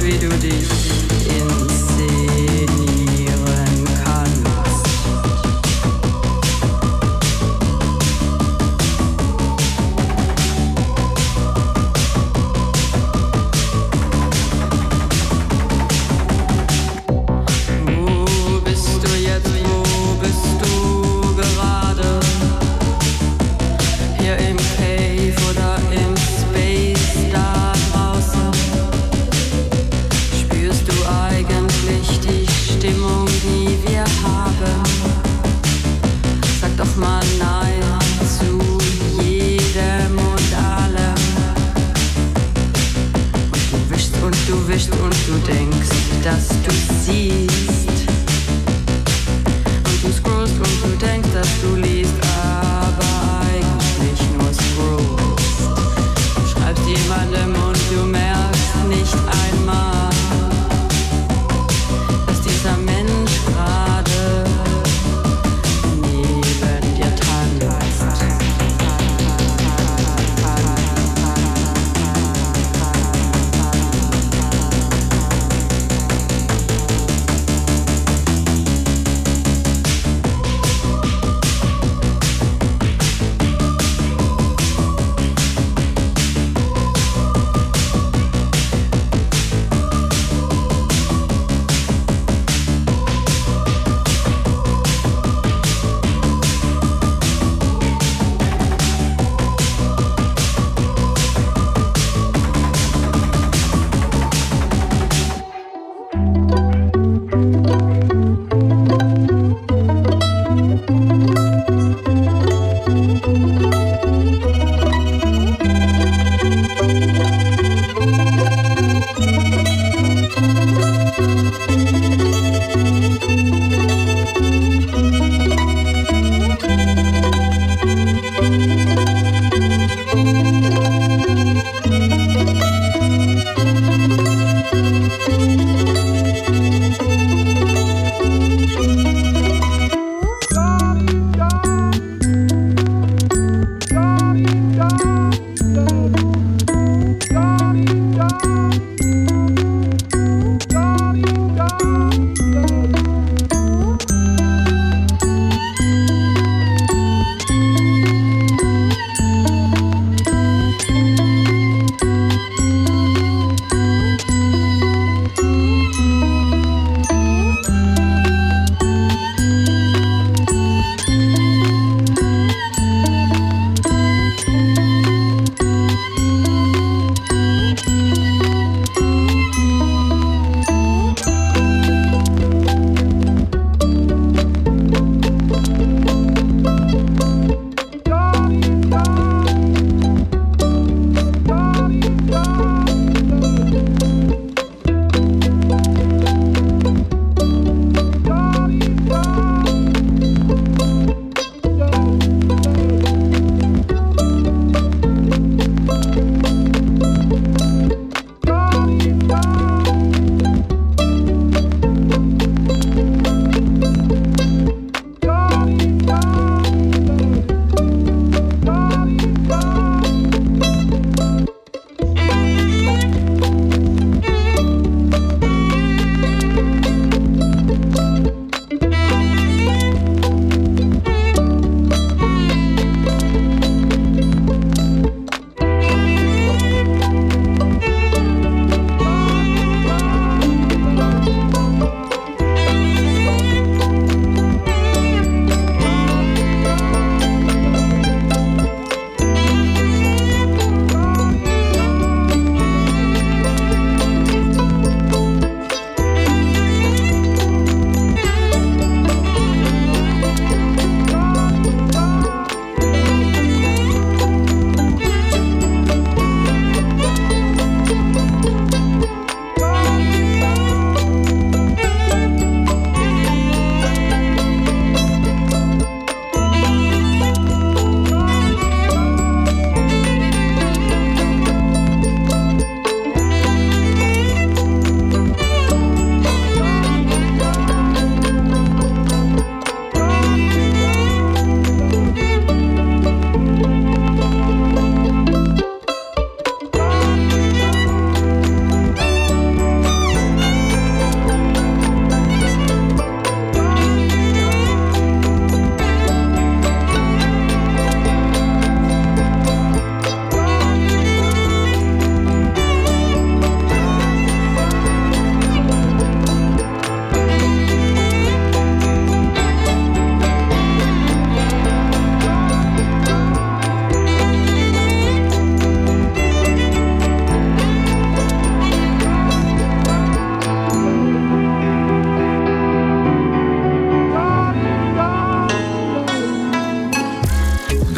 wie du dich inszenieren kannst. Wo bist du jetzt? Wo bist du gerade? Hier im Cave oder im Space da draußen? Spürst du eigentlich die Stimmung, die wir haben? Sag doch mal nein zu jedem und allem. Und du wischst und du wischst und du denkst, dass du siehst. Und du scrollst und du denkst, dass du liest, aber eigentlich nur scrollst. Du schreibst jemandem und du merkst nicht einmal, dass dieser Mensch gerade neben dir tanzt.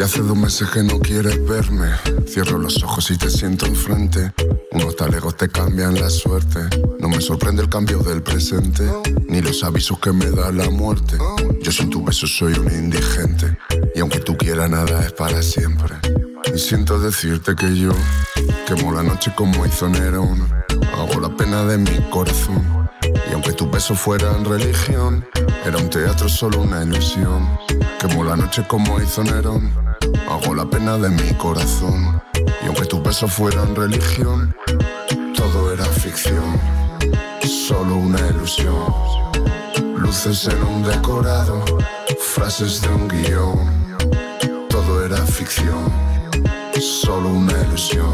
hace 2 meses que no quieres verme. Cierro los ojos y te siento enfrente. Unos talegos te cambian la suerte. No me sorprende el cambio del presente, ni los avisos que me da la muerte. Yo sin tu beso soy un indigente, y aunque tú quieras nada es para siempre. Y siento decirte que yo quemo la noche como hizo Nerón. Hago la pena de mi corazón. Y aunque tus besos fueran religión, era un teatro, solo una ilusión. Quemo la noche como hizo Nerón. Hago la pena de mi corazón. Y aunque tus besos fueran religión, todo era ficción, solo una ilusión. Luces en un decorado, frases de un guión. Todo era ficción, solo una ilusión.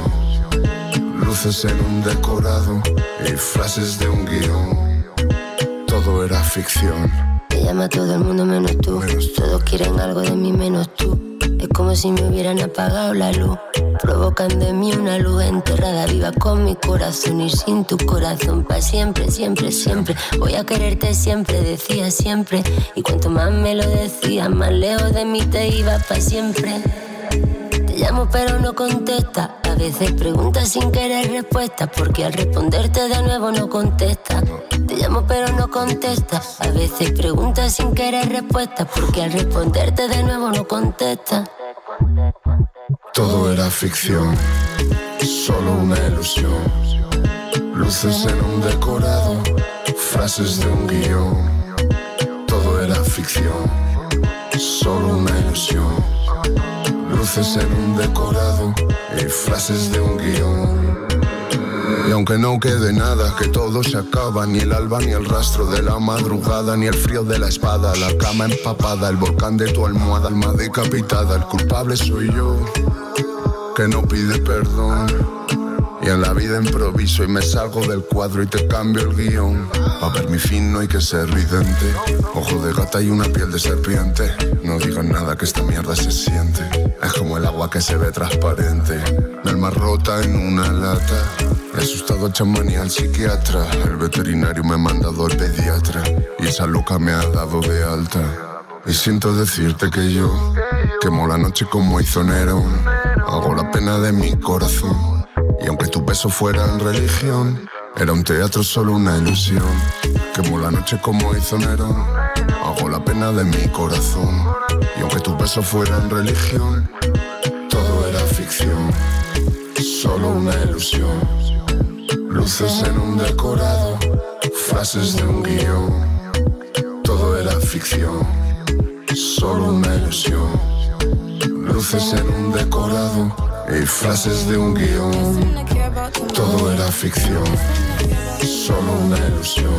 Luces en un decorado y frases de un guión. Todo era ficción. Me llama todo el mundo menos tú. Todos quieren algo de mí menos tú. Es como si me hubieran apagado la luz. Provocan de mí una luz enterrada viva con mi corazón y sin tu corazón. Pa' siempre, siempre, siempre. Voy a quererte siempre, decía siempre. Y cuanto más me lo decía, más lejos de mí te iba pa' siempre. Te llamo pero no contesta. A veces preguntas sin querer respuesta, porque al responderte de nuevo no contesta. Te llamo pero no contestas. A veces preguntas sin querer respuesta, porque al responderte de nuevo no contesta. Todo era ficción, solo una ilusión. Luces en un decorado, frases de un guión. Todo era ficción, solo una ilusión. Luces en un decorado y frases de un guión. Y aunque no quede nada, que todo se acaba. Ni el alba, ni el rastro de la madrugada, ni el frío de la espada, la cama empapada, el volcán de tu almohada, alma decapitada. El culpable soy yo, que no pide perdón. Y en la vida improviso y me salgo del cuadro y te cambio el guión. Pa' ver mi fin no hay que ser vidente. Ojo de gata y una piel de serpiente. No digas nada que esta mierda se siente. Es como el agua que se ve transparente. Mi alma rota en una lata. He asustado a chamán y al psiquiatra. El veterinario me ha mandado al pediatra. Y esa loca me ha dado de alta. Y siento decirte que yo quemo la noche como hizo Nerón. Hago la pena de mi corazón. Y aunque tus besos fueran religión, era un teatro, solo una ilusión. Quemo la noche como hizo Nerón. Hago la pena de mi corazón. Y aunque tus besos fueran religión, todo era ficción, solo una ilusión. Luces en un decorado, frases de un guión. Todo era ficción, solo una ilusión. Luces en un decorado y frases de un guión. Todo era ficción, solo una ilusión.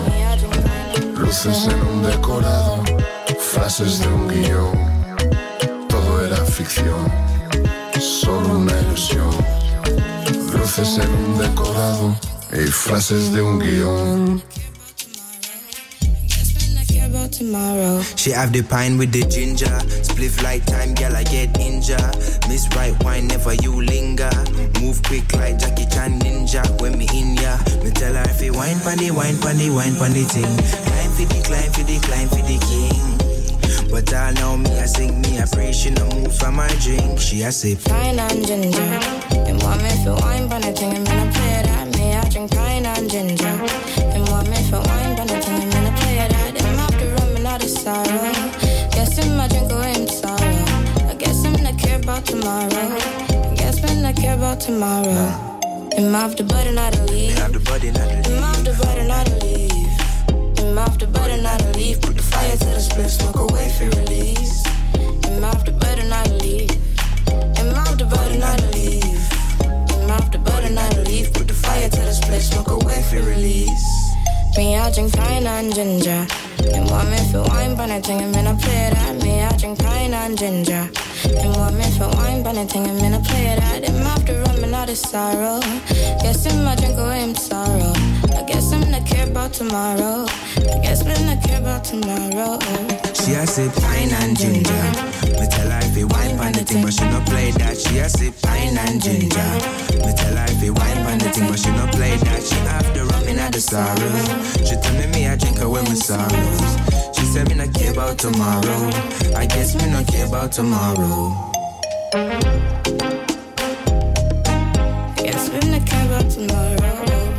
Luces en un decorado, frases de un guión. Todo era ficción, solo una ilusión. Luces en un decorado y frases de un guión. She have the pine with the ginger. Spliff like time, girl, I get injured. Miss right wine, never you linger. Move quick like Jackie Chan ninja. When me in ya, me tell her if you wine pandy, wine pandy, wine pandy thing. Climb for the, climb for the, climb for the king. But all know me, I sing me, I pray she no move from my drink. She a sip pine and ginger. And want me for wine pandy thing, I'm gonna play that. Me, I drink pine and ginger. And want me for wine pandy thing, I'm gonna play that. Not a sorrow. Guess I'm a drink away in sorrow. I guess I'm not care about tomorrow. I guess I'm not care about tomorrow. I'm off the button, not a leave. I'm off the button, not a leave. I'm off the button, not a leave. Put the fire to the split, smoke away for release. I'm off the button, not a leave. I'm off the button, not a leave. I'm off the button, not a leave. Put the fire to the split, smoke away for release. Me, I drink pine and ginger. And want me for wine, but I think I'm gonna play that. Me, I drink pine and ginger. And want me for wine, but I think I'm gonna play that. I'm after rum and not a sorrow. Guess I'm a drink away in sorrow. I guess I'm not care about tomorrow. I guess I'm not care about tomorrow. She a sip pine and ginger. Me tell her if you wine pan the thing, but she no play that. She a sip pine and ginger. Me tell her if you wine pan the thing, but she no play that. She after rum and not the sorrow. She tell me I drink away my sorrows. She said me not care about tomorrow. I guess me not care about tomorrow. Guess we're not care about tomorrow.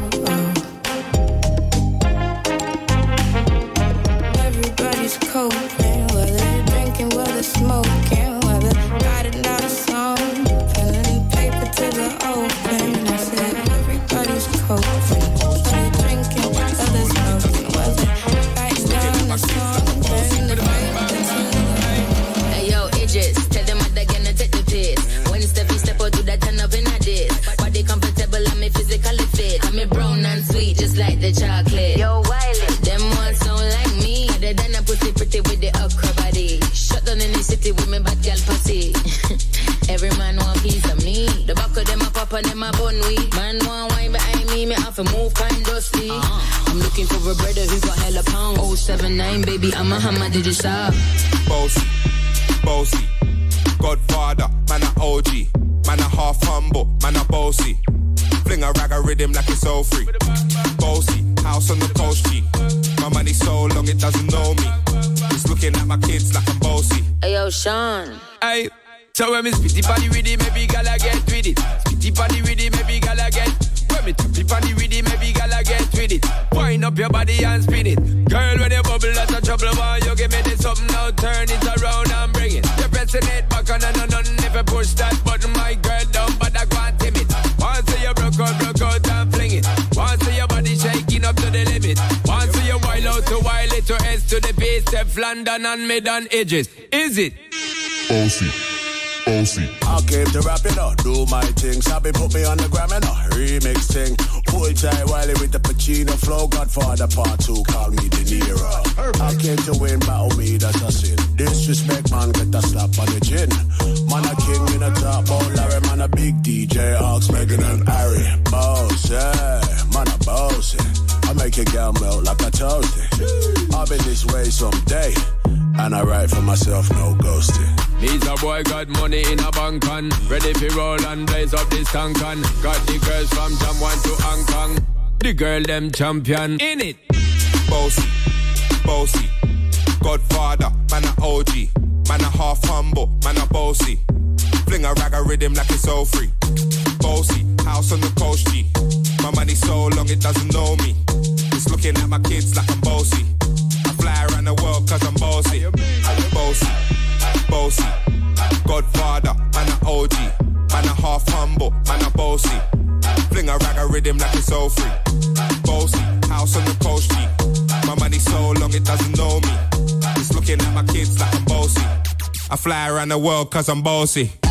Everybody's coping, whether they're drinking, whether they're smoking, whether writing out a song, pen and paper to the open. I said everybody's coping, whether they're drinking, whether they're smoking, whether writing down a song, pen and paper to the open. Hey yo, Idris, tell them what they're gonna take the piss. When Steffi step out to that turn up in a diss. Body comfortable, I'm physically fit. I'm brown and sweet, just like the chocolate. Yo, Wiley, them ones sound like me. Other than a pussy pretty with the okra body. Shut down in the city with me bad girl pussy. Every man want piece of me. The back of them a pop and them a bun weed. Man want wine behind me, me have to move kind dusty. I'm looking for a brother who got hella pound. 079, baby, I'm a hammer, did you stop? Bossy, bossy, Godfather, man a OG, man a half humble, man a bossy. Fling a rag a rhythm like it's all free. Bossy, house on the coast G. My money so long it doesn't know me. It's looking at my kids like I'm bossy. Hey yo, Sean. Hey, so when me spitty body with it, maybe gala get with it. Spitty body with it, maybe gala get. When me tappy body with it, maybe gala get with it. Wind up your body and spin it. Girl, when you bubble, that's a trouble. Why you give me this something now? Turn it around and bring it. You're pressing it back on and on. If you push that button, my girl down, but I can't tame it. Once you broke out and fling it. Once your body shaking up to the limit. Once you wild out to wild it to S to the base, Steph London and mid on edges. Is it? Bossy, bossy. I came to rap it up, do my thing. Sabi put me on the gram and a remix thing. Pull tight Wiley with the Pacino flow. Godfather part 2, call me De Niro. I came to win, battle me, that's a sin. Disrespect, man, get a slap on the chin. Man a king in a top, oh Larry, man a big DJ, Ox, Megan and Harry. Boss, yeah, man a bossy. I make your girl melt like a toasty. I'll be this way someday, and I write for myself, no ghosting. Needs a boy got money in a bank on. Ready for roll and blaze up this tank on. Got the girls from Jamwan to Hong Kong. The girl them champion in it. Bossy, bossy, Godfather, man a OG, man a half humble, man a bossy. Fling a rag a rhythm like it's all free. Bossy, house on the coast G. My money so long it doesn't know me. It's looking at my kids like I'm bossy. I fly around the world cause I'm bossy. Bossy, bossy, Godfather, man a OG, man a half humble, man a bossy. Fling a rag a rhythm like it's all free. Bossy, house on the coast G. My money so long it doesn't know me. It's looking at my kids like I'm bossy. I fly around the world cause I'm bossy.